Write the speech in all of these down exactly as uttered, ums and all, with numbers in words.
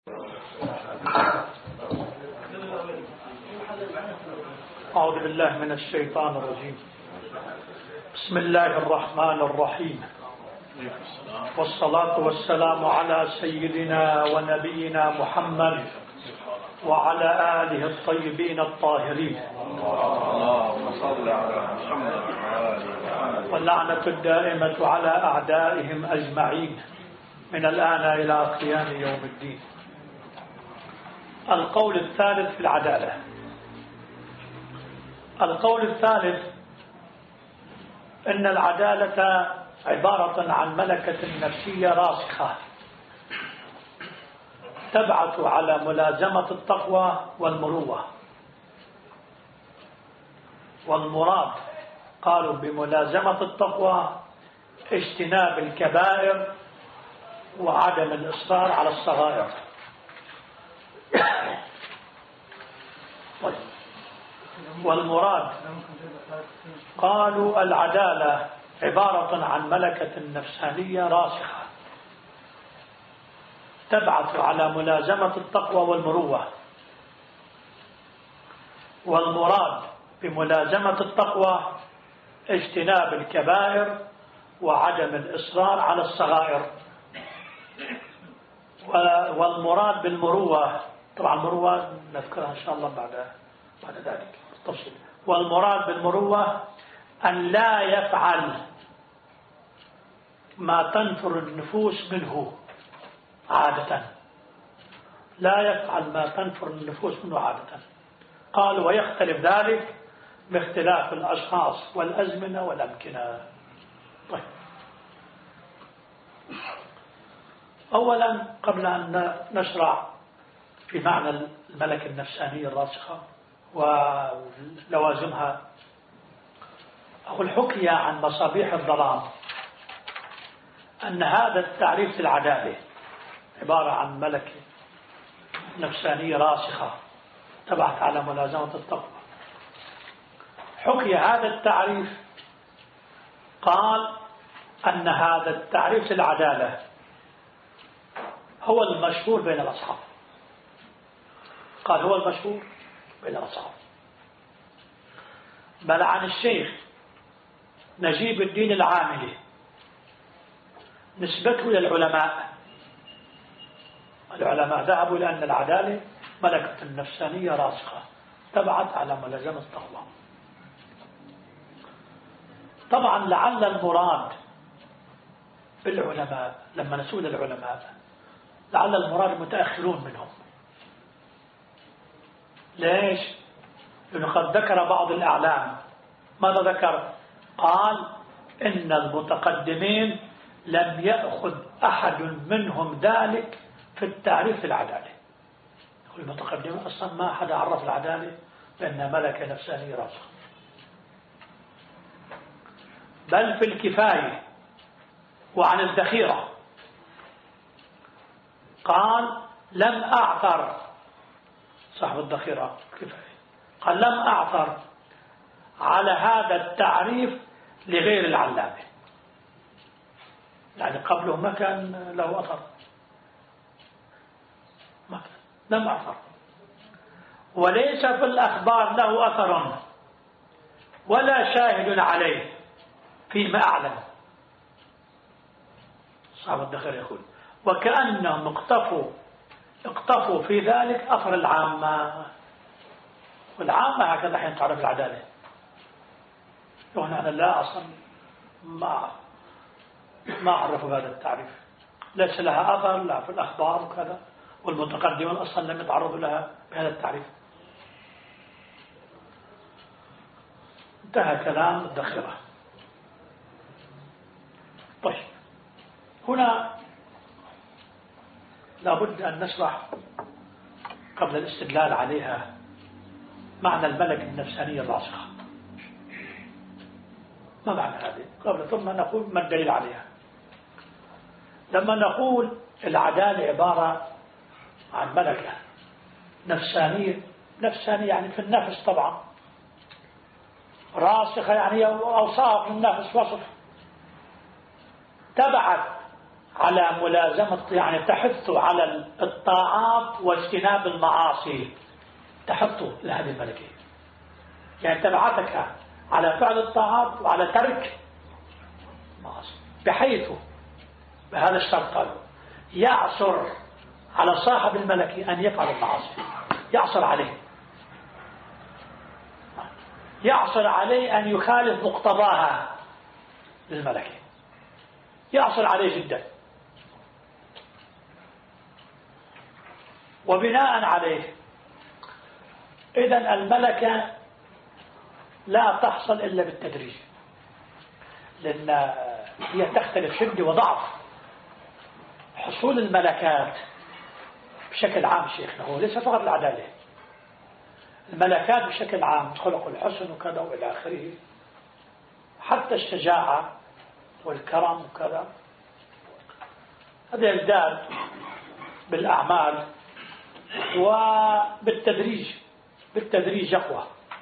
أعوذ بالله من الشيطان الرجيم. بسم الله الرحمن الرحيم، والصلاة والسلام على سيدنا ونبينا محمد وعلى آله الطيبين الطاهرين، واللعنة الدائمة على أعدائهم أجمعين من الآن إلى قيام يوم الدين. القول الثالث في العدالة. القول الثالث إن العدالة عبارة عن ملكة نفسية راسخة تبعث على ملازمة التقوى والمروة. والمراد قالوا بملازمة التقوى اجتناب الكبائر وعدم الإصرار على الصغائر. والمراد قالوا العدالة عبارة عن ملكة نفسانية راسخة تبعث على ملازمة التقوى والمروة. والمراد بملازمة التقوى اجتناب الكبائر وعدم الإصرار على الصغائر. والمراد بالمروة، طبعا المروة نذكرها إن شاء الله بعد بعد ذلك بالتفصيل. والمراد بالمروة أن لا يفعل ما تنفر النفوس منه عادة، لا يفعل ما تنفر النفوس منه عادة. قالوا ويختلف ذلك باختلاف الأشخاص والأزمنة والأمكنة. طيب، أولا قبل أن نشرع في معنى الملكة النفسانية الراسخة ولوازمها، أقول حكي عن مصابيح الظلام أن هذا التعريف في العدالة عبارة عن ملكة نفسانية راسخة تبعث على ملازمة التقوى. حكي هذا التعريف، قال أن هذا التعريف للعدالة هو المشهور بين الأصحاب. قال هو المشهور بين الأصحاب، بل عن الشيخ نجيب الدين العاملي نسبته للعلماء. العلماء ذهبوا إلى أن العدالة ملكة نفسانية راسخة تبعث على ملازمة التقوى. طبعا لعل المراد بالعلماء لما نسول العلماء لعل المراد المتأخرون منهم. ليش؟ لأنه قد ذكر بعض الأعلام. ماذا ذكر؟ قال إن المتقدمين لم يأخذ أحد منهم ذلك في التعريف العدالة. المتقدمين أصلا ما أحد عرف العدالة بأنها ملكة نفسانية راسخة، بل في الكفاية وعن الذخيرة قال لم أعثر صاحب الذخيرة كفاية، قال لم أعثر على هذا التعريف لغير العلامة، يعني قبله ما كان له أثر، ما كان لم أعثر. وليس في الأخبار له أثر ولا شاهد عليه فيما أعلم. صاحب الذخيرة يقول وكأنهم اقتفوا اقتفوا في ذلك أثر العامة. والعامة هكذا حين تعرف العدالة. وهنا أنا لا أصلا ما ما أعرفوا بهذا التعريف، ليس لها أثر لا في الأخبار وكذا، والمتقدمون أصلا لم يتعرضوا لها بهذا التعريف. انتهى كلام الذخيرة. طيب، هنا لابد أن نشرح قبل الاستدلال عليها معنى الملكة النفسانية الراسخة. ما معنى هذه؟ قبل ثم نقول ما الدليل عليها. لما نقول العدالة عبارة عن ملكة نفسانية، نفسانية يعني في النفس طبعا، راسخة يعني أوصاف النفس، وصف تبعت على ملازمة، يعني تحث على الطاعات واجتناب المعاصي، تحث لهذه الملكة، يعني تبعتك على فعل الطاعات وعلى ترك المعاصي، بحيث بهذا الشرط قالوا يعصر على صاحب الملكة أن يفعل المعاصي، يعصر عليه يعصر عليه أن يخالف مقتضاها للملكة، يعصر عليه جدا. وبناء عليه إذن الملكة لا تحصل إلا بالتدريج، لأن هي تختلف شدة وضعف. حصول الملكات بشكل عام شيخنا هو ليس فقط العدالة، الملكات بشكل عام خلق الحسن وكذا وإلى آخره، حتى الشجاعة والكرم وكذا، هذا يزداد بالأعمال وبالتدريج، بالتدريج يقوى.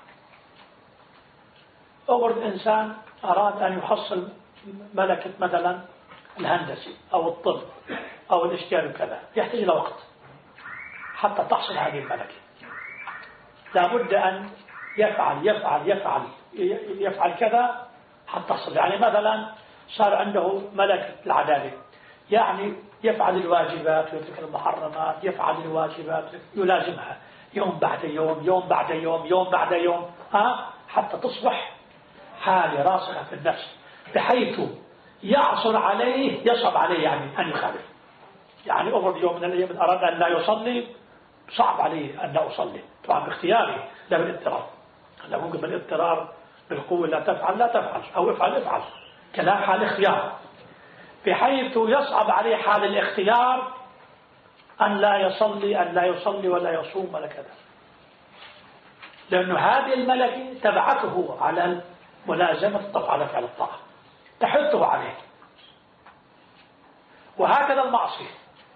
أول إنسان أراد أن يحصل ملكة مثلا الهندسي أو الطب أو الاشتغال وكذا، يحتاج إلى وقت حتى تحصل هذه الملكة، لابد أن يفعل يفعل يفعل يفعل كذا حتى تصل. يعني مثلا صار عنده ملكة العدالة، يعني يفعل الواجبات ويترك المحرمات، يفعل الواجبات يلازمها يوم بعد يوم يوم بعد يوم يوم بعد يوم ها حتى تصبح حالة راسخة في النفس، بحيث يعصر عليه يصعب عليه يعني أن يخالف. يعني أول يوم من الأيام أراد أن لا يصلي، صعب عليه أن لا أصلي، طبعا باختياري لا بالاضطرار، لا ممكن بالاضطرار بالقوة لا تفعل لا تفعل أو افعل افعل، كلام حال اختيار، بحيث يصعب عليه حال الاختيار أن لا يصلي أن لا يصلي ولا يصوم ولا كذا، لأنه هذه الملكة تبعته على ملازمة الطاعة على فعل الطاعة، تحثه عليه. وهكذا المعصية،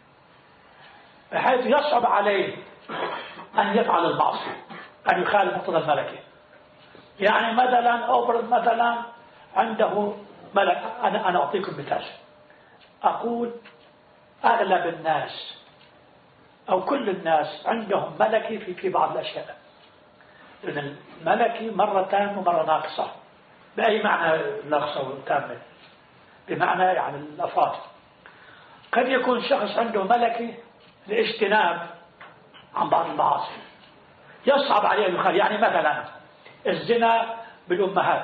بحيث يصعب عليه أن يفعل المعصية، أن يخالف مقتضى الملكة. يعني مثلا أفرض مثلا عنده ملك، أنا أنا أعطيكم مثال، أقول أغلب الناس أو كل الناس عندهم ملكة في في بعض الأشياء، لأن الملكة مرة تامة ومرة ناقصة. بأي معنى ناقصة وتامة؟ بمعنى يعني الأفراد. قد يكون شخص عنده ملكة لاجتناب عن بعض المعاصي، يصعب عليه أن يخالف. يعني مثلا الزنا بالأمهات،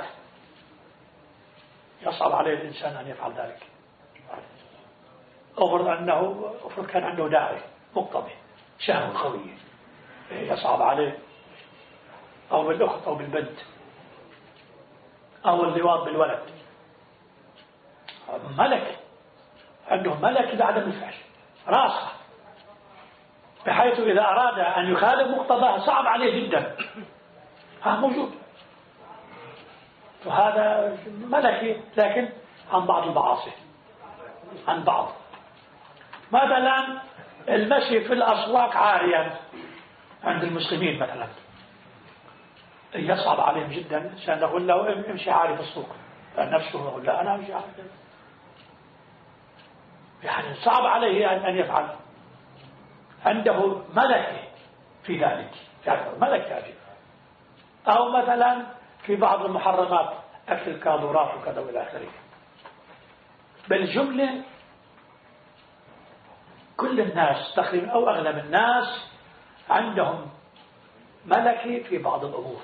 يصعب عليه الإنسان أن يفعل ذلك. أفرض أنه أفرض كان عنده داعي مقتضي شهوة قوية، يصعب عليه، أو بالأخت أو بالبنت، أو اللواط بالولد، ملك عندهم ملك بعدم الفعل راسخة، بحيث إذا أراد أن يخالف مقتضاها صعب عليه جدا. ها موجود، وهذا ملكي لكن عن بعض المعاصي، عن بعض. مثلا المشي في الأسواق عاريا عند المسلمين مثلا، يصعب عليهم جدا، عشان نقول له امشي عاري في السوق، نفسه يقول لا أنا امشي عاري، يعني صعب عليه أن يفعل، عنده ملكة في ذلك، يعني ملكة هذه. أو مثلا في بعض المحرمات أكل الكاذورات وكذا والى آخره. بالجملة كل الناس تقريبا أو أغلب الناس عندهم ملكة في بعض الأمور،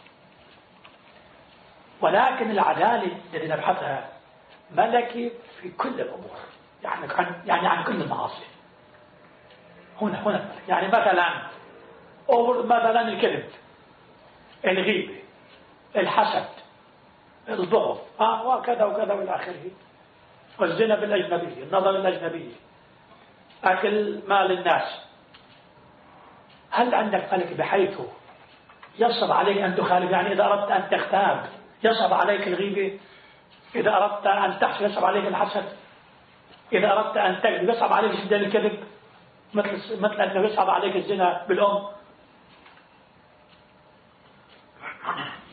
ولكن العدالة التي نبحثها ملكة في كل الأمور، يعني عن يعني عن كل المعاصي. هنا هنا يعني مثلا أو مثلا الكذب، الغيبة، الحسد، البغض، آه وكذا وكذا والى آخره، والزنا بالأجنبية، النظر الأجنبية، أكل مال الناس. هل عندك ملك بحيث يصعب عليك أن تخالف؟ يعني إذا أردت أن تغتاب يصعب عليك الغيبة، إذا أردت أن تحسد يصعب عليك الحسد، إذا أردت أن تكذب يصعب عليك جدا الكذب، مثل مثل أنه يصعب عليك الزنا بالأم.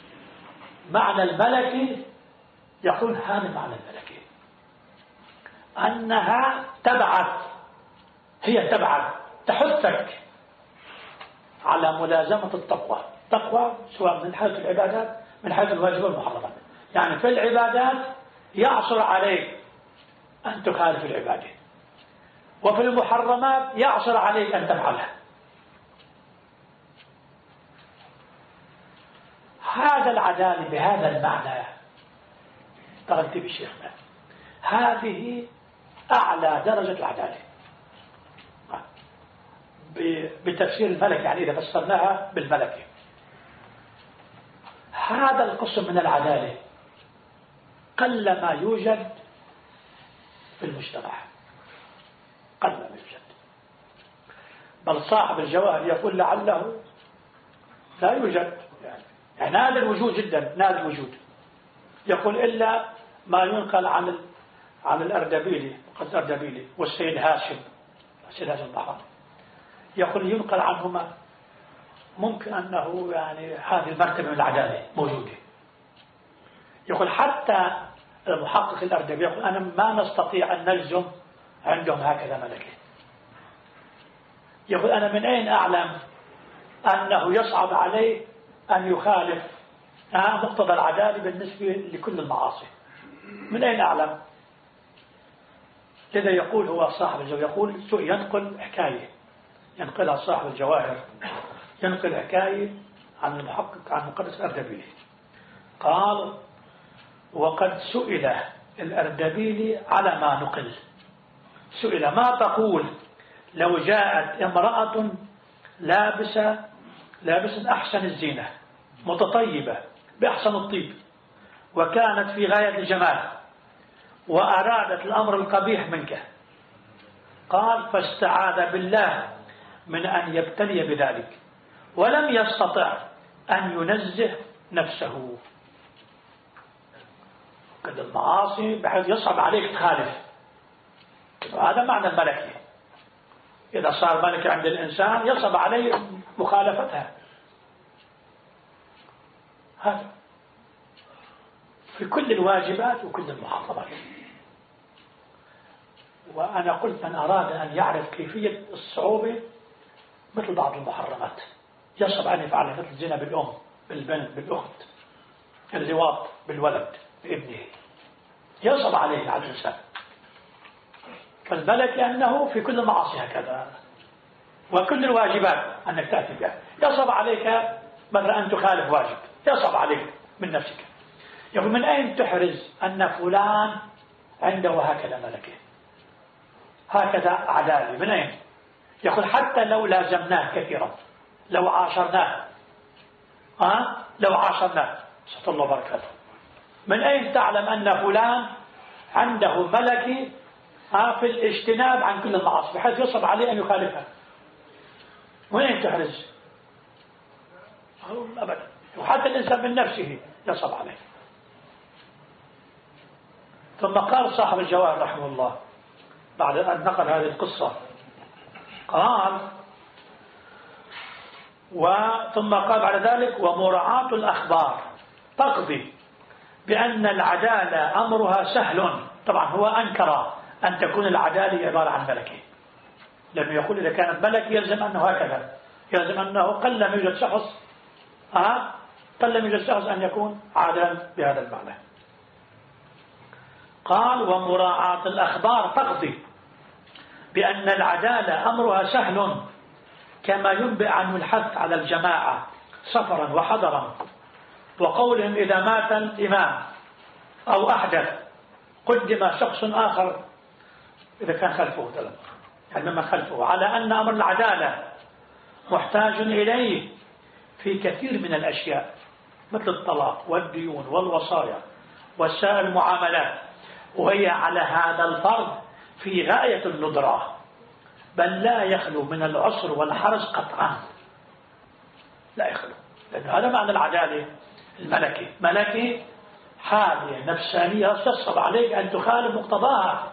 معنى الملكة يقول هذا معنى الملكة، أنها تبعث، هي تبعث تحثك على ملازمة التقوى. التقوى سواء من حيث العبادات من حيث الواجب والمحرمات. يعني في العبادات يعصر عليك أن تخالف العبادة، وفي المحرمات يعصر عليك أن تفعلها. هذا العدالة بهذا المعنى ترتب الشيخنا، هذه أعلى درجة العدالة بتفسير الملك، يعني إذا فسرناها بالملكة. هذا القسم من العدالة قل ما يوجد في المجتمع، قل ما يوجد. بل صاحب الجواهر يقول لعله لا يوجد، يعني نادر الوجود جدا، نادر الوجود. يقول إلا ما ينقل عن عن الأردبيلي، قد الأردبيلي والسيد هاشم، السيد هاشم البحراني، يقول ينقل عنهما ممكن أنه يعني هذه المرتبة من العدالة موجودة. يقول حتى المحقق الأردبيلي يقول أنا ما نستطيع أن نلزم عندهم هكذا ملكة. يقول أنا من أين أعلم أنه يصعب عليه أن يخالف مقتضى العدالة بالنسبة لكل المعاصي؟ من أين أعلم؟ كذا يقول هو صاحب الجواهر، يقول ينقل حكاية، ينقلها صاحب الجواهر، ينقل حكاية عن المحقق عن مقدس الأردبيلي. قال وقد سئل الأردبيلي على ما نقل، سئل ما تقول لو جاءت امرأة لابسة لابسة أحسن الزينة متطيبة بأحسن الطيب وكانت في غاية الجمال وأرادت الأمر القبيح منك، قال فاستعاذ بالله من أن يبتلي بذلك ولم يستطع أن ينزه نفسه. قد المعاصي بحيث يصعب عليك تخالف، هذا معنى الملكة. إذا صار ملكة عند الإنسان يصعب عليه مخالفتها، هذا في كل الواجبات وكل المحرمات. وأنا قلت من أراد أن يعرف كيفية الصعوبة مثل بعض المحرمات يصعب أن يفعلها، مثل الزنا بالأم بالبنت بالأخت، اللواط بالولد بابنه، يصعب عليه على الإنسان. فالملك لأنه في كل المعاصي هكذا وكل الواجبات أنك تأتي بها، يصعب عليك مثلا أن تخالف واجب، يصعب عليك من نفسك. يقول من أين تحرز أن فلان عنده هكذا ملكه هكذا عدالة؟ من أين؟ يقول حتى لو لازمناه كثيرا، لو عاشرناه أه؟ لو عاشرناه ستر الله بركاته، من أين تعلم أن فلان عنده ملكي أه في الاجتناب عن كل المعاصي بحيث يصعب عليه أن يخالفها؟ وين تحرز؟ أبدا. وحتى الإنسان من نفسه يصعب عليه. ثم قال صاحب الجواهر رحمه الله بعد أن نقل هذه القصة قال وثم قال بعد ذلك ومراعاة الأخبار تقضي بأن العدالة أمرها سهل. طبعا هو أنكر أن تكون العدالة عبارة عن ملكي، لم يقول إذا كانت ملكي يلزم أنه هكذا، يلزم أنه قل لم يوجد شخص أه؟ قل لم يوجد شخص أن يكون عادلا بهذا المعنى. قال ومراعاة الأخبار تقضي بأن العدالة أمرها سهل كما ينبئ عنه الحث على الجماعة سفرا وحضرا، وقولهم إذا مات الإمام أو أحدث قدم شخص آخر إذا كان خلفه تلم. يعني مما خلفه، على أن أمر العدالة محتاج إليه في كثير من الأشياء مثل الطلاق والديون والوصايا وسائر المعاملات، وهي على هذا الفرض في غاية الندرة، بل لا يخلو من العسر والحرج قطعا، لا يخلو. لأن هذا معنى العدالة الملكي، ملكي حالية نفسانية تصعب عليك أن تخالف مقتضاها،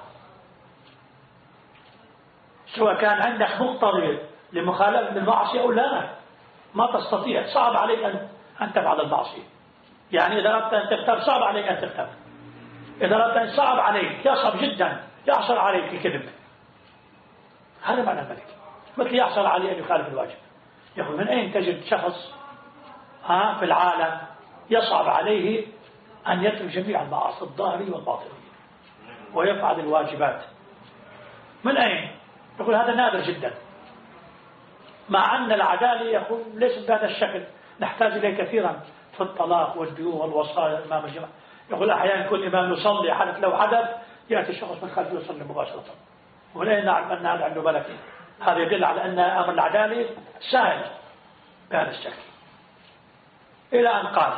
سواء كان عندك مقتضى لمخالفة المعصية أو لا، ما تستطيع، صعب عليك أن أن تفعل المعصية. يعني إذا أردت أن تختار صعب عليك أن تختار، إذا أردت أن صعب عليك يصعب جدا يعصر عليك الكذب، هذا معنى الملك. مثل يعصر عليه أن يخالف الواجب. يقول من أين تجد شخص ها في العالم يصعب عليه أن يترك جميع المعاصي الظاهرية والباطنية ويفعل الواجبات؟ من أين؟ يقول هذا نادر جدا، مع أن العدالة يقول ليس بهذا الشكل، نحتاج إليه كثيرا في الطلاق والديون والوصايا أمام الجماعة. يقول أحيانا كل إمام يصلي حدث لو حدث يأتي شخص من خلفه يصلي مباشرة، ومن أين نعلم أن هذا عنده ملكي؟ هذا يدل على أن أمر العدالة سهل بهذا الشكل. إلى أن قال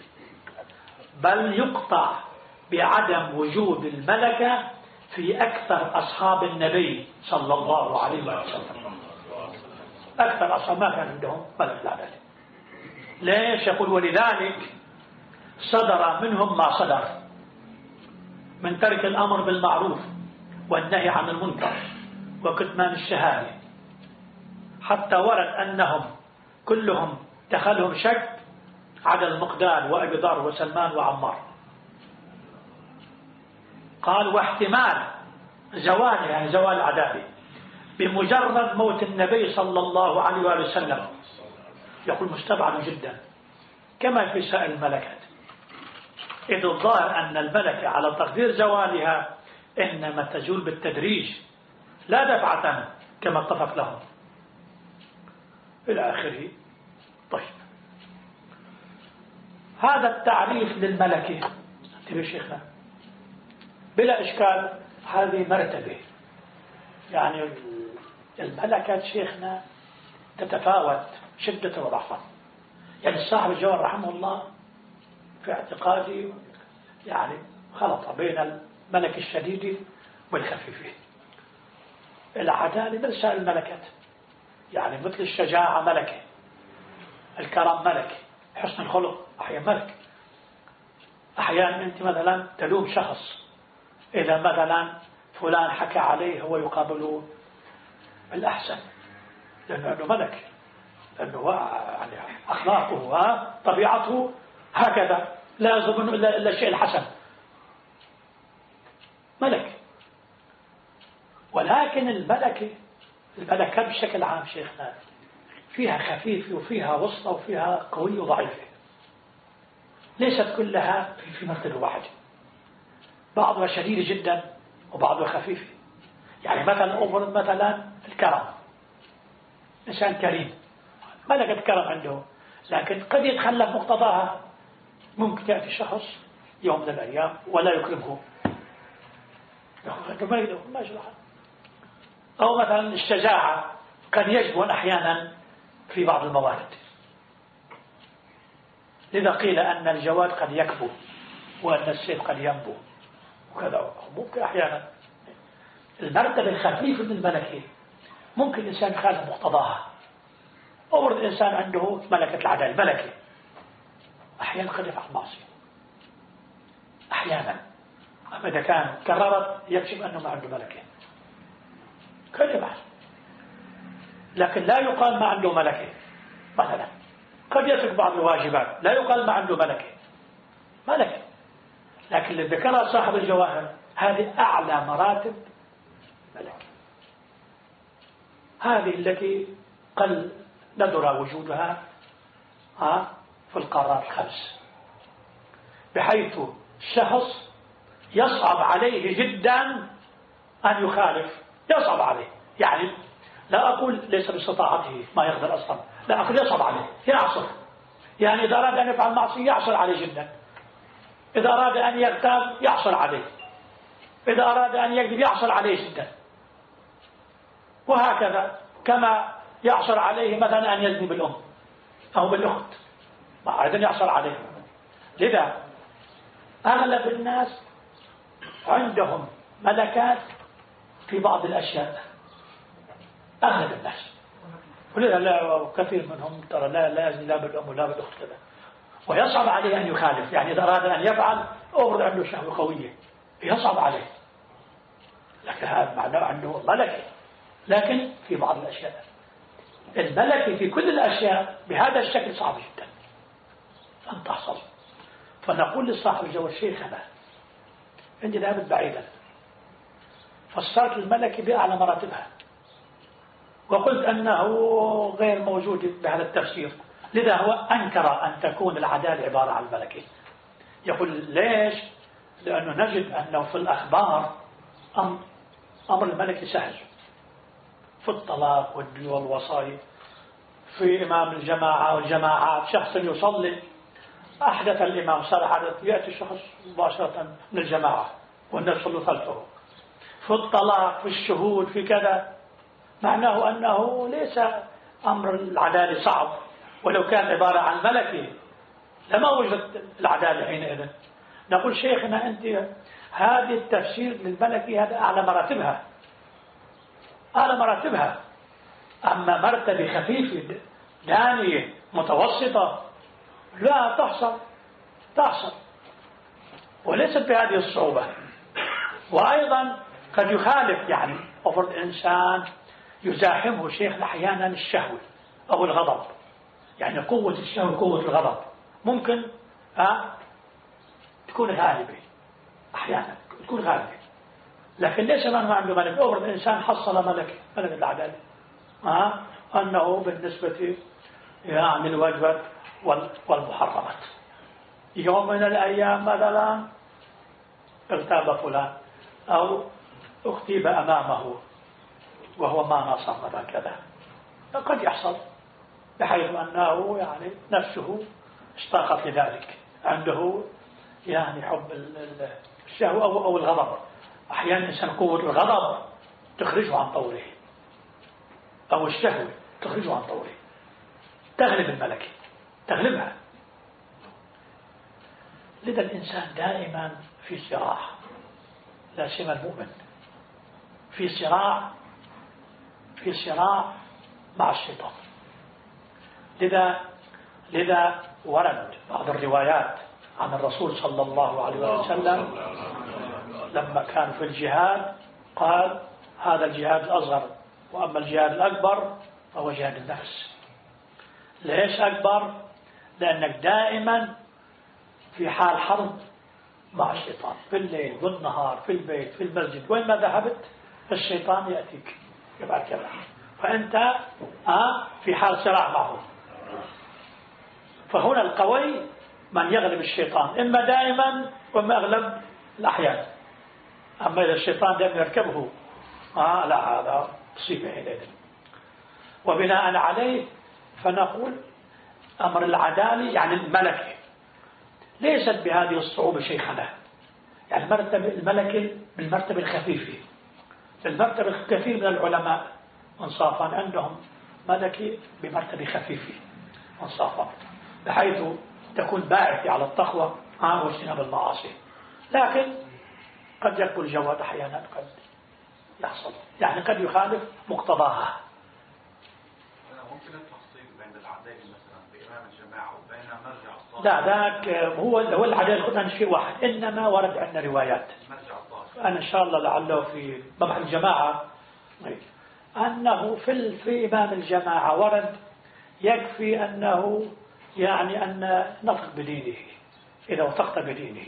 بل يقطع بعدم وجود الملكة في أكثر أصحاب النبي صلى الله عليه وسلم. أكثر أصحاب ما كان عندهم ملك العدالة. ليش؟ يقول ولذلك صدر منهم ما صدر من ترك الأمر بالمعروف والنهي عن المنكر وكتمان الشهادة، حتى ورد أنهم كلهم دخلهم شك عدا المقداد وأبي ذر وسلمان وعمار. قال واحتمال زوال يعني زوال العدالة بمجرد موت النبي صلى الله عليه وآله وسلم يقول مستبعد جدا كما في سائر الملكات، إذ الظاهر أن الملكة على تقدير زوالها إنما تزول بالتدريج لا دفعة كما اتفق لهم إلى آخره. طيب هذا التعريف للملكة انتبه شيخنا بلا إشكال، هذه مرتبة. يعني الملكات شيخنا تتفاوت شدة وضعفا. يعني صاحب الجوهر رحمه الله في اعتقادي يعني خلط بين الملك الشديد والخفيف. العدالة من سائر الملكات، يعني مثل الشجاعة ملكة، الكرم ملك، حسن الخلق أحيانا ملك. أحيانا أنت مثلا تلوم شخص إذا مثلا فلان حكى عليه هو يقابله بالأحسن لأنه عنده ملك، لأنه يعني أخلاقه طبيعته هكذا لا يظن إلا الشيء الحسن، ملك. ولكن الملكة الملكات بشكل عام شيخنا فيها خفيف وفيها وسطى وفيها قوية وضعيفة، ليست كلها في مرتبة واحدة، بعضها شديدة جدا وبعضها خفيفة. يعني مثلا أمر مثلا الكرم، إنسان كريم ملكة كرم عنده، لكن قد يتخلف مقتضاها. ممكن يأتي شخص يوم من الأيام ولا يكرمه ما يجرح. أو مثلا الشجاعة قد يجبن أحيانا في بعض الموارد، لذا قيل أن الجواد قد يكبو وأن السيف قد ينبو وكذا. ممكن أحيانا المرتبة الخفيفة من الملكة ممكن الإنسان يخالف مقتضاها. أمر الإنسان عنده ملكة العدالة ملكة، أحيانا قد يفعل معصية أحيانا، أما إذا كان كررت يكشف أنه ما عنده ملكة قد يفعل، لكن لا يقال ما عنده ملكة. مثلا قد يترك بعض الواجبات لا يقال ما عنده ملكة، ملكة. لكن اللي ذكرها صاحب الجواهر هذه أعلى مراتب ملكة، هذه التي قل ندر وجودها في القارات الخمس، بحيث الشخص يصعب عليه جدا أن يخالف، يصعب عليه. يعني لا أقول ليس باستطاعته ما يقدر أصلا، لا أقول يصعب عليه يعصر. يعني إذا أراد أن يفعل معصية يعصر عليه جدا، إذا أراد أن يغتاب يعصر عليه، إذا أراد أن يكذب يعصر عليه جدا، وهكذا. كما يعصر عليه مثلا أن يزني بالأم أو بالأخت ما أيضا يعصر عليه. لذا أغلب الناس عندهم ملكات في بعض الأشياء، أغلب الناس، ولذا لا كثير منهم ترى لا لا يزني لا بالأم ولا بالأخت كذا، ويصعب عليه أن يخالف. يعني إذا أراد أن يفعل أورد عنده شهوة قوية يصعب عليه، لكن هذا معناه عنده ملكة. لكن في بعض الأشياء الملكة في كل الأشياء بهذا الشكل صعب جدا أن تحصل. فنقول لصاحب الجوهر شيخنا عندي ذهبت بعيدا، فسرت الملكي بأعلى مراتبها، وقلت أنه غير موجود بهذا التفسير، لذا هو أنكر أن تكون العدالة عبارة عن الملكي. يقول ليش؟ لأنه نجد أنه في الأخبار أمر, أمر الملكي سهل، في الطلاق والديون والوصايا، في إمام الجماعة والجماعات، شخص يصلي أحدث الإمام صار حدث يأتي الشخص مباشرة من الجماعة والناس يصلوا خلفه، في الطلاق، في الشهود، في كذا، معناه أنه ليس أمر العدالة صعب، ولو كان عبارة عن ملكي لما وجدت العدالة حينئذ. نقول شيخنا أنت هذه التفسير للملكي هذا أعلى مراتبها، أعلى مراتبها، أما مرتبة خفيفة دانية متوسطة لا تحصل تحصل وليست بهذه الصعوبة. وأيضا قد يخالف، يعني أفرض إنسان يزاحمه شيخ أحيانا الشهوة أو الغضب، يعني قوة الشهوة قوة الغضب ممكن أه تكون غالبة، أحيانا تكون غالبة، لكن ليس من هو عنده ملك. أفرض إنسان حصل ملك ملك العدالة أه أنه بالنسبة يعني الواجبات والمحرمات، يوم من الأيام مثلا اغتاب فلان أو اغتيب أمامه وهو ما نصر مثلا كذا، قد يحصل بحيث أنه يعني نفسه اشتاقت لذلك، عنده يعني حب الشهوة أو, أو الغضب. أحيانا الإنسان قوة الغضب تخرجه عن طوره، أو الشهوة تخرجه عن طوره، تغلب الملكة، تغلبها. لذا الإنسان دائما في صراع، لا سيما المؤمن في صراع في صراع مع الشيطان. لذا لذا ورد بعض الروايات عن الرسول صلى الله عليه وسلم لما كان في الجهاد قال هذا الجهاد الأصغر، وأما الجهاد الأكبر فهو جهاد النفس. ليش أكبر؟ لأنك دائما في حال حرب مع الشيطان، في الليل والنهار، في البيت، في المسجد، وين ما ذهبت الشيطان يأتيك يبعد كذا، فأنت آه في حال صراع معه. فهنا القوي من يغلب الشيطان، إما دائما وإما أغلب الأحيان. أما إذا الشيطان دائما يركبه آه لا، هذا مصيبة حينئذ. وبناء عليه فنقول أمر العدالة يعني الملكة ليست بهذه الصعوبة شيخنا، يعني مرتبة الملكة بالمرتبة الخفيفة. المرتبة الكثير من العلماء انصافا عندهم ملكة بمرتبة خفيفة انصافا، بحيث تكون باعثة على التقوى واجتناب المعاصي، لكن قد يكون الجواد أحيانا قد يحصل، يعني قد يخالف مقتضاها. ممكن التفصيل بين العدالة مثلا بإمام الجماعة وبين مرجع الطائفة؟ لا، ذاك هو هو العدالة قلنا شيء واحد، إنما ورد عندنا روايات. مرجع الطائفة أنا إن شاء الله لعله في مبحث الجماعة أنه في في إمام الجماعة ورد يكفي أنه يعني أن نطق بدينه إذا وثقت بدينه،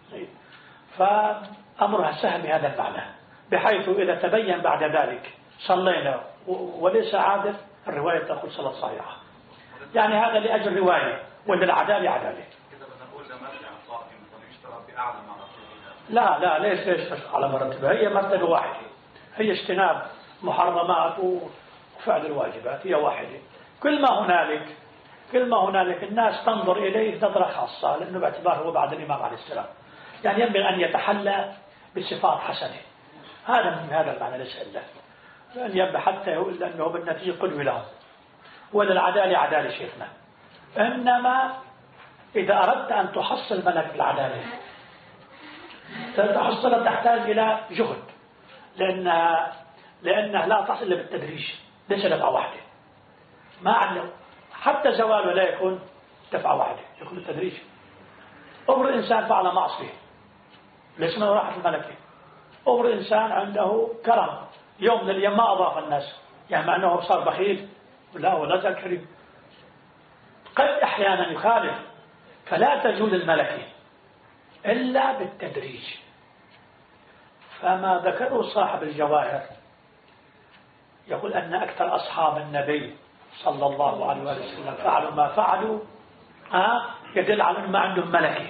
فأمرها سهل بهذا المعنى، بحيث إذا تبين بعد ذلك صلينا وليس عادل الرواية تأخذ صلاة صحيحة، يعني هذا لأجل رواية، وإذا العدالة عدالة. كده بنقول لمرجع الطائفة مثلا يشتغل بأعلى مراتبها؟ لا لا، ليش ليش على مرتبة، هي مرتبة واحدة، هي اجتناب محرمات وفعل الواجبات، هي واحدة. كل ما هنالك كل ما هنالك الناس تنظر إليه نظرة خاصة، لأنه باعتباره هو بعد الإمام عليه السلام، يعني ينبغي أن يتحلى بصفات حسنة. هذا من هذا المعنى ليس إلا أن ينبغي حتى يقول أنه بالنتيجة قدوة لهم، ولا العدالة عدالة شيخنا. إنما إذا أردت أن تحصل ملك العدالة تحصل تحتاج إلى جهد، لأنها لأنها لا تصل إلا بالتدريج، ليس دفعة واحدة. ما عنده حتى زواله لا يكون دفعة واحدة، يكون بالتدريج. أمر إنسان فعل معصية ليس من راحة الملكة. أمر إنسان عنده كرم، يوم من الأيام ما أضاف الناس، يعني مع أنه صار بخيل لا ولا زال كريم، قد أحيانا يخالف، فلا تزول الملكة إلا بالتدريج. فما ذكره صاحب الجواهر يقول أن أكثر أصحاب النبي صلى الله عليه وسلم فعلوا ما فعلوا ها يدل على أنهم ما عندهم ملكة.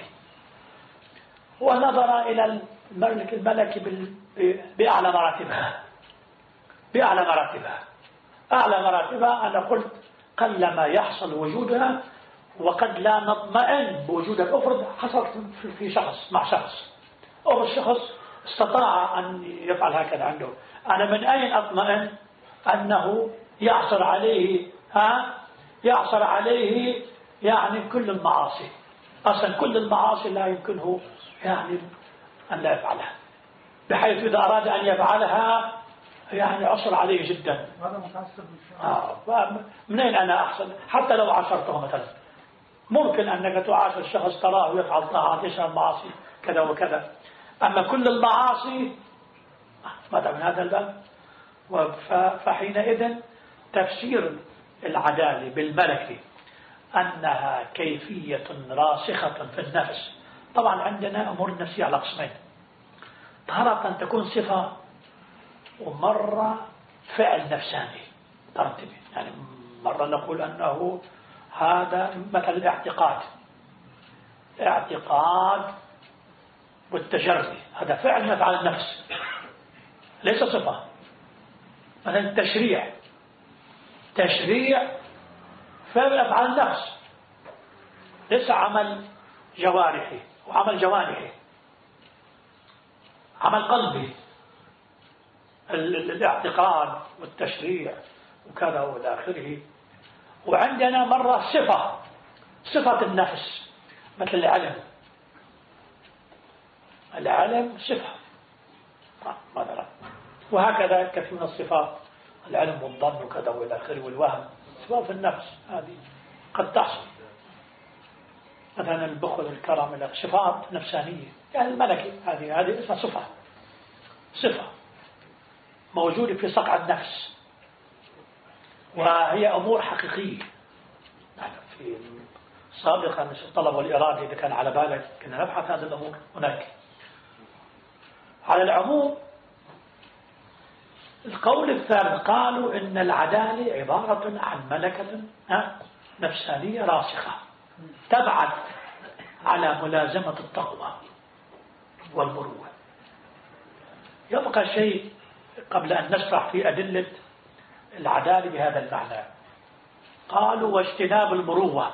ونظر إلى الملك الملكي بأعلى مراتبها بأعلى مراتبها أعلى مراتبها أنا قلت قلما يحصل وجودها، وقد لا نطمئن بوجود الأفرد حصلت في شخص مع شخص أو الشخص استطاع أن يفعل هكذا عنده. أنا من أين أطمئن أنه يعصر عليه ها يعصر عليه يعني كل المعاصي؟ أصلا كل المعاصي لا يمكنه يعني أن لا يفعلها، بحيث إذا أراد أن يفعلها يعني عصر عليه جدا. هذا متعصب آه منين أنا أحسن؟ حتى لو عاشرته مثلا ممكن أنك تعاشر شخص تراه يفعل طاعات يشعر معاصي كذا وكذا، أما كل المعاصي ماذا من هذا الباب؟ فحينئذ تفسير العدالة بالملكة أنها كيفية راسخة في النفس. طبعا عندنا أمور النفسية على قسمين، تارة تكون صفة ومرة فعل نفساني ترتبه. يعني مرة نقول أنه هذا مثل الاعتقاد اعتقاد والتجري، هذا فعل يفعل النفس ليس صفة. مثلا التشريع تشريع فعل يفعل النفس ليس عمل جوارحي وعمل جوانحي، عمل قلبي. الاعتقاد والتشريع وكذا والى اخره. وعندنا مرة صفة صفة النفس مثل العلم العلم صفة مثلا، وهكذا كثير من الصفات العلم والظن وكذا والى اخره والوهم صفات في النفس هذه قد تحصل. مثلا البخل الكرم صفات نفسانية، يعني الملكة هذه هذه اسمها صفة صفة موجودة في صقع النفس، وهي أمور حقيقية. يعني في سابقا الطلب والإرادة إذا كان على بالك كنا نبحث هذه الأمور هناك. على العموم القول الثالث قالوا إن العدالة عبارة عن ملكة نفسانية راسخة تبعث على ملازمة التقوى والمروءة. يبقى شيء قبل أن نشرح في أدلة العدالة بهذا المعنى. قالوا واجتناب المروءة.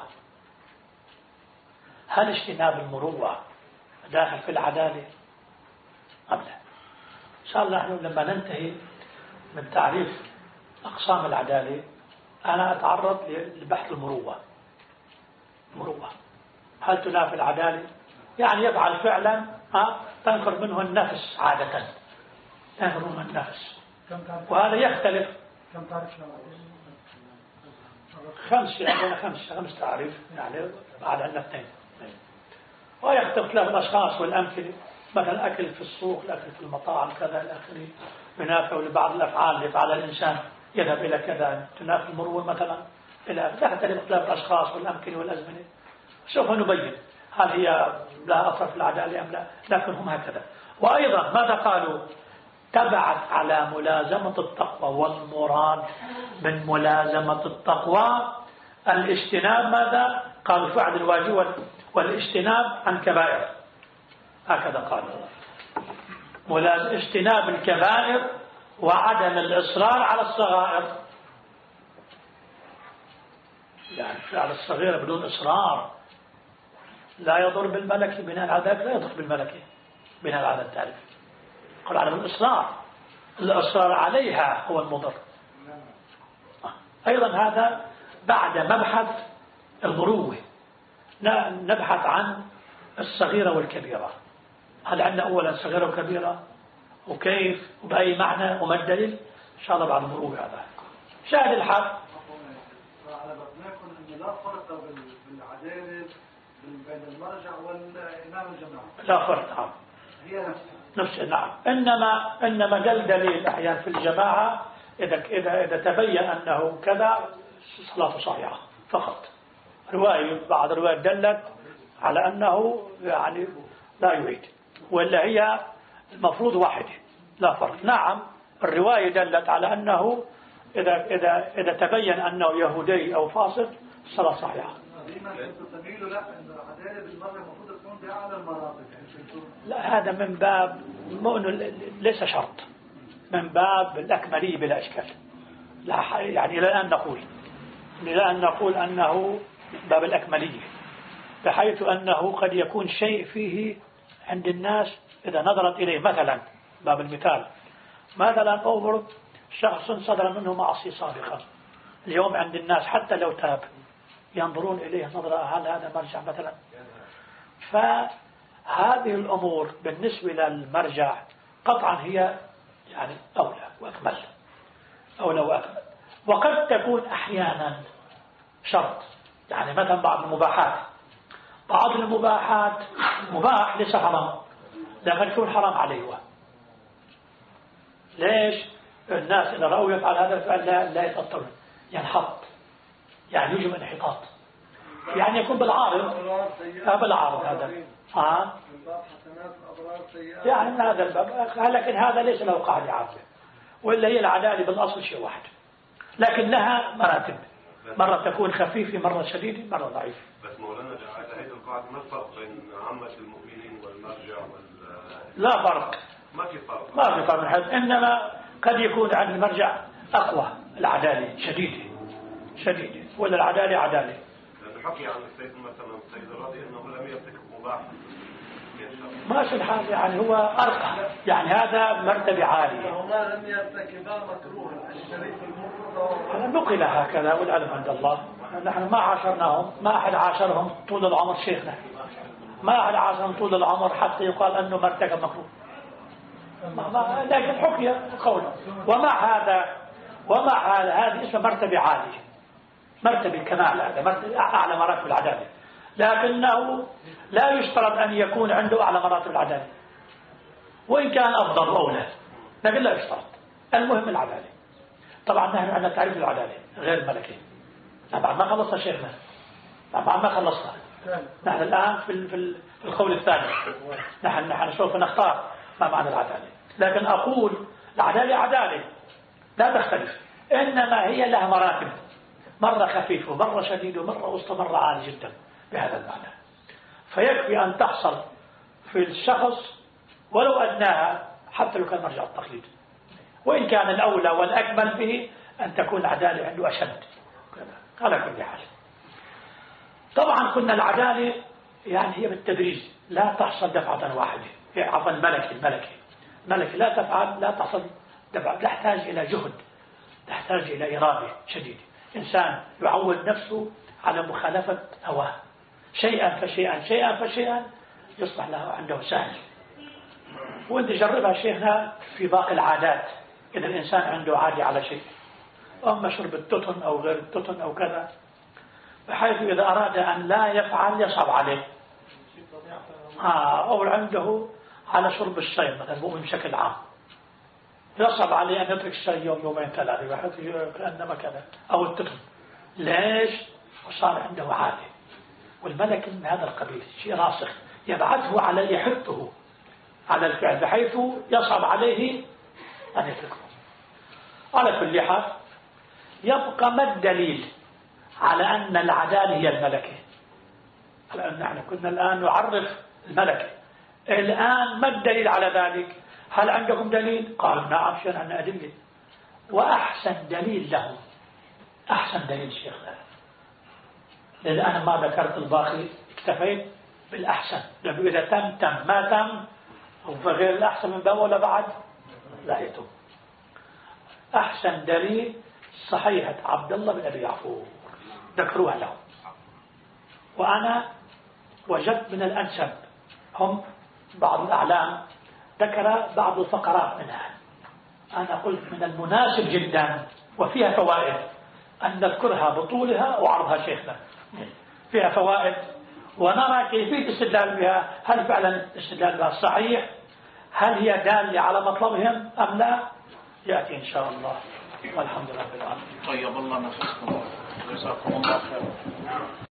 هل اجتناب المروءة داخل في العدالة أم لا؟ إن شاء الله نحن لما ننتهي من تعريف أقسام العدالة أنا أتعرض لبحث المروءة. المروءة هل تنافي العدالة؟ يعني يفعل فعلا ها تنفر منه النفس عادة تنفر منه النفس، وهذا يختلف. كم تعرف؟ خمس عندنا خمس خمس تعريف يعني على أن اثنين، ويختلف له الأشخاص والأمثلة. مثلا الأكل في السوق، الأكل في المطاعم كذا إلى آخره ينافي لبعض الأفعال اللي يفعلها الإنسان يذهب إلى كذا تنافي المرور مثلا إلى تختلف اختلاف الأشخاص والأمكنة والأزمنة. سوف نبين هل هي لها أثر في العدالة أم لا، لكن هم هكذا. وأيضا ماذا قالوا؟ تبعث على ملازمة التقوى، والمراد من ملازمة التقوى الاجتناب. ماذا قالوا؟ فعل الواجب والاجتناب عن كبائر، هكذا قالوا. اجتناب الكبائر وعدم الإصرار على الصغائر. يعني فعل الصغيرة بدون إصرار لا يضر بالملكة بناء على ذلك، لا يضر بالملكة بناء على التعريف. قال عدم الإصرار، الإصرار عليها هو المضر. أيضا هذا بعد مبحث المروءة نبحث عن الصغيرة والكبيرة. هل عندنا أولا صغيرة وكبيرة وكيف وبأي معنى وما الدليل؟ إن شاء الله بعد المروءة هذا شاهد الحق. على بطنكم أن لا فرق بالعدالة بين المرجع والإمام الجماعة. لا فرق. نعم هي نفسها نفس نعم. إنما إنما قال دليل أحيانا في الجماعة إذا إذا إذا تبين أنه كذا صلاة صحيحة فقط. رواية بعض الروايات دلت على أنه يعني لا يعيد، ولا هي المفروض واحدة. لا فرق. نعم الرواية دلت على أنه إذا, إذا, إذا تبين أنه يهودي أو فاسق الصلاة صحيحة. لا هذا من باب ليس شرط، من باب الأكملية بلا إشكال. لا يعني إلى الآن نقول إلى أن نقول أنه باب الأكملية، بحيث أنه قد يكون شيء فيه عند الناس إذا نظرت إليه. مثلا باب المثال، مثلا أوفر شخص صدر منه معصية سابقة، اليوم عند الناس حتى لو تاب ينظرون إليه نظرة هل هذا مرجع مثلا. فهذه الأمور بالنسبة للمرجع قطعا هي يعني أولى وأكمل، أولى وأكمل. وقد تكون أحيانا شرط، يعني مثلا بعض المباحات، بعض المباحات مباح ليس حرام لكن يكون حرام عليه هو. ليش؟ الناس إذا رأوا يفعل هذا الفعل لا, لا يتأثرون، ينحط، يعني يجب انحطاط، يعني يكون بالعارض. بالعارض هذا ها يعني من هذا الباب. لكن هذا ليس له قاعدة عامة، وإلا هي العدالة بالأصل شيء واحد، لكن لها مراتب، مرة تكون خفيفة، مرة شديدة، مرة ضعيفة. بس مولانا هذه القاعدة ما الفرق بين عامة المؤمنين والمرجع وال لا فرق، ما في فرق، ما في فرق من حيث، إنما قد يكون عند المرجع أقوى العدالة شديدة شديدة، ولا العدالة عدالة. لأنه حكي عن السيد مثلا السيد الراضي أنه لم يرتكب مباح ماشي الحال، يعني هو أرقى، يعني هذا مرتبة عالية. هما لم يرتكبا مكروها الشريف المرتضى. نقل هكذا والعلم عند الله. نحن ما عاشرناهم، ما أحد عاشرهم طول العمر شيخنا، ما أحد عاشرهم طول العمر حتى يقال أنه مرتكب مكروه. ما ما لكن حكي قوله. ومع هذا ومع هذا هذه اسمها مرتبة عالية، مرتبة كمال، هذا مرتبة أعلى مراتب العدالة، لكنه لا يشترط أن يكون عنده أعلى مراتب العدالة، وإن كان أفضل أولى، لكن لا يشترط. المهم العدالة. طبعا نحن عندنا تعريف العدالة غير الملكي. طبعا ما خلصنا شيخنا، طبعا ما خلصنا. نحن الآن في في القول الثاني، نحن نحن سوف نختار ما معنى العدالة. لكن أقول العدالة عدالة لا تختلف، إنما هي لها مراتب، مرة خفيفة ومرة شديدة ومرة وسط مرة عالية جدا بهذا المعنى. فيكفي أن تحصل في الشخص ولو أدناها حتى لو كان مرجع التقليد، وإن كان الأولى والأكمل به أن تكون العدالة عنده أشد على كل حال. طبعا كنا العدالة يعني هي بالتدريج، لا تحصل دفعة واحدة. عفوا الملكي الملكي الملكي لا تفعل لا تحصل دفعة، تحتاج إلى جهد، تحتاج إلى إرادة شديدة. إنسان يعود نفسه على مخالفة هواه شيئا فشيئا شيئا فشيئا يصبح له عنده سهل. وانت جربها شيخنا في باقي العادات، إذا الإنسان عنده عادة على شيء، أما شرب التتن أو غير التتن أو كذا، بحيث إذا أراد أن لا يفعل يصعب عليه. آه أو عنده على شرب الشاي مثلا مؤمن بشكل عام، يصعب عليه أن يترك الشاي يوم يومين ثلاثة بحيث كأنما كذا، أو التتن. ليش؟ وصار عنده عادة. والملك من هذا القبيل شيء راسخ يبعثه على يحثه على الفعل بحيث يصعب عليه أن يتركه. على كل حال يبقى ما الدليل على أن العدالة هي الملكة؟ الآن نحن كنا الآن نعرف الملكة، الآن ما الدليل على ذلك؟ هل عندكم دليل؟ قال نعم شيخنا عندنا أدلة. وأحسن دليل له أحسن دليل شيخنا، لأن أنا ما ذكرت الباقي، اكتفيت بالأحسن، لأنه إذا تم تم ما تم وغير الأحسن من باب ولا بعد لا يتم. أحسن دليل صحيحة عبد الله بن أبي يعفور ذكروها له، وأنا وجدت من الأنسب هم بعض الأعلام ذكر بعض الفقرات منها. أنا قلت من المناسب جدا وفيها فوائد أن نذكرها بطولها وعرضها شيخنا، فيها فوائد ونرى كيفية الاستدلال بها، هل فعلا الاستدلال بها صحيح، هل هي دالة على مطلبهم أم لا، يأتي إن شاء الله. والحمد لله بالعالمين. طيب الله نفسكم، جزاكم الله خير.